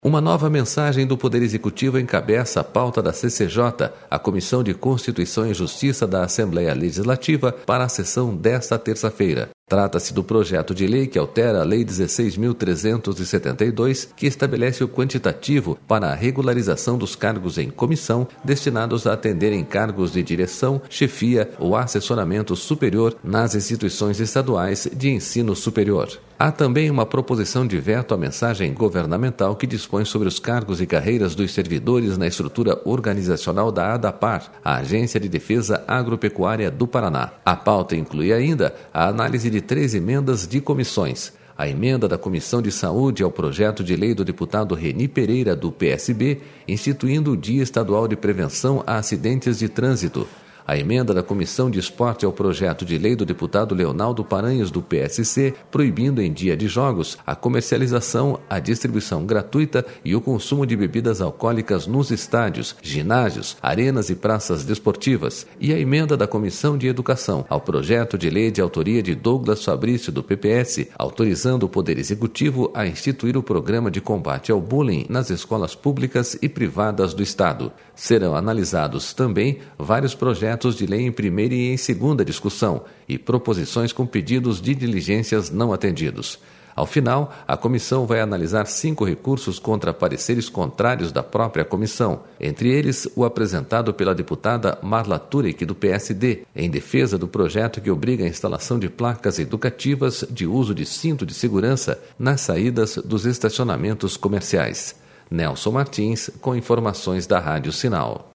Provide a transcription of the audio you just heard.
Uma nova mensagem do Poder Executivo encabeça a pauta da CCJ, a Comissão de Constituição e Justiça da Assembleia Legislativa, para a sessão desta terça-feira. Trata-se do projeto de lei que altera a Lei 16.372, que estabelece o quantitativo para a regularização dos cargos em comissão destinados a atenderem cargos de direção, chefia ou assessoramento superior nas instituições estaduais de ensino superior. Há também uma proposição de veto à mensagem governamental que dispõe sobre os cargos e carreiras dos servidores na estrutura organizacional da ADAPAR, a Agência de Defesa Agropecuária do Paraná. A pauta inclui ainda a análise de 3 emendas de comissões. A emenda da Comissão de Saúde ao projeto de lei do deputado Reni Pereira, do PSB, instituindo o Dia Estadual de Prevenção a Acidentes de Trânsito. A emenda da Comissão de Esporte ao projeto de lei do deputado Leonaldo Paranhos, do PSC, proibindo em dia de jogos a comercialização, a distribuição gratuita e o consumo de bebidas alcoólicas nos estádios, ginásios, arenas e praças desportivas. E a emenda da Comissão de Educação ao projeto de lei de autoria de Douglas Fabrício, do PPS, autorizando o Poder Executivo a instituir o programa de combate ao bullying nas escolas públicas e privadas do Estado. Serão analisados também vários projetos de lei em primeira e em segunda discussão e proposições com pedidos de diligências não atendidos. Ao final, a comissão vai analisar 5 recursos contra pareceres contrários da própria comissão, entre eles o apresentado pela deputada Marla Turek, do PSD, em defesa do projeto que obriga a instalação de placas educativas de uso de cinto de segurança nas saídas dos estacionamentos comerciais. Nelson Martins, com informações da Rádio Sinal.